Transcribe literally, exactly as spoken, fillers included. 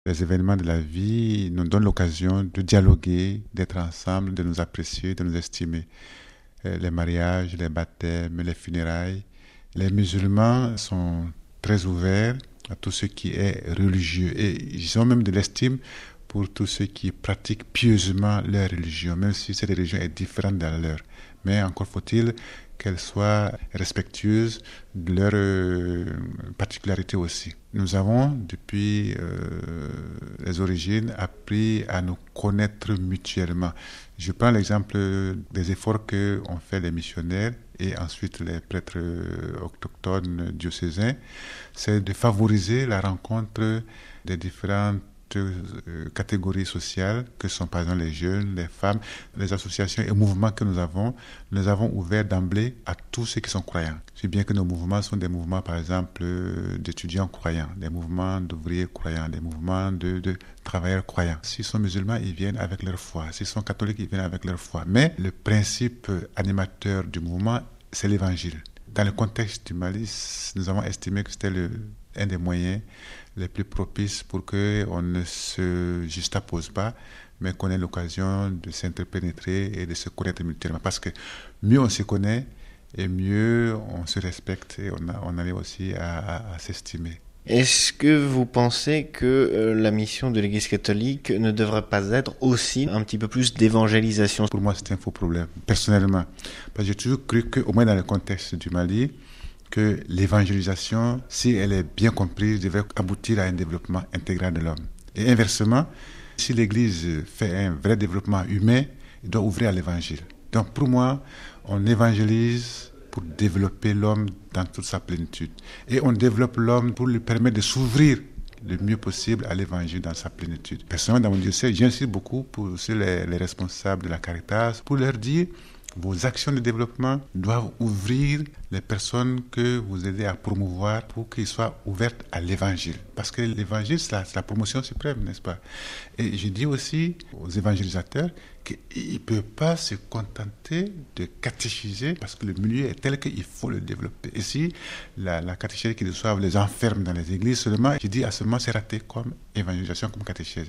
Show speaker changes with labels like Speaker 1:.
Speaker 1: Les événements de la vie nous donnent l'occasion de dialoguer, d'être ensemble, de nous apprécier, de nous estimer. Euh, Les mariages, les baptêmes, les funérailles. Les musulmans sont très ouverts à tout ce qui est religieux et ils ont même de l'estime pour tous ceux qui pratiquent pieusement leur religion, même si cette religion est différente de la leur. Mais encore faut-il qu'elle soit respectueuse de leurs euh, particularités aussi. Nous avons, depuis euh, les origines, appris à nous connaître mutuellement. Je prends l'exemple des efforts que ont fait les missionnaires et ensuite les prêtres euh, autochtones diocésains, c'est de favoriser la rencontre des différentes euh, catégories sociales que sont par exemple les jeunes, les femmes, les associations et mouvements que nous avons, nous avons ouvert d'emblée à tous ceux qui sont croyants. Si bien que nos mouvements sont des mouvements par exemple euh, d'étudiants croyants, des mouvements d'ouvriers croyants, des mouvements de, de travailleurs croyants. S'ils sont musulmans, ils viennent avec leur foi. S'ils sont catholiques, ils viennent avec leur foi. Mais le principe animateur du mouvement, c'est l'évangile. Dans le contexte du Mali, nous avons estimé que c'était le, un des moyens les plus propices pour qu'on ne se juxtapose pas, mais qu'on ait l'occasion de s'interpénétrer et de se connaître mutuellement. Parce que mieux on se connaît, et mieux on se respecte et on, a, on arrive aussi à, à, à s'estimer.
Speaker 2: Est-ce que vous pensez que euh, la mission de l'Église catholique ne devrait pas être aussi un petit peu plus d'évangélisation?
Speaker 1: Pour moi, c'est un faux problème, personnellement. Parce que j'ai toujours cru qu'au moins dans le contexte du Mali, que l'évangélisation, si elle est bien comprise, devrait aboutir à un développement intégral de l'homme. Et inversement, si l'Église fait un vrai développement humain, elle doit ouvrir à l'évangile. Donc pour moi, on évangélise pour développer l'homme dans toute sa plénitude. Et on développe l'homme pour lui permettre de s'ouvrir le mieux possible à l'évangile dans sa plénitude. Personnellement, dans mon diocèse, j'insiste beaucoup pour sur les, les responsables de la Caritas, pour leur dire: vos actions de développement doivent ouvrir les personnes que vous aidez à promouvoir pour qu'ils soient ouvertes à l'évangile. Parce que l'évangile, c'est la, c'est la promotion suprême, n'est-ce pas? Et je dis aussi aux évangélisateurs qu'ils ne peuvent pas se contenter de catéchiser parce que le milieu est tel qu'il faut le développer. Et si la, la catéchèse qu'ils reçoivent les enferme dans les églises seulement, je dis à ce moment c'est raté comme évangélisation, comme catéchèse.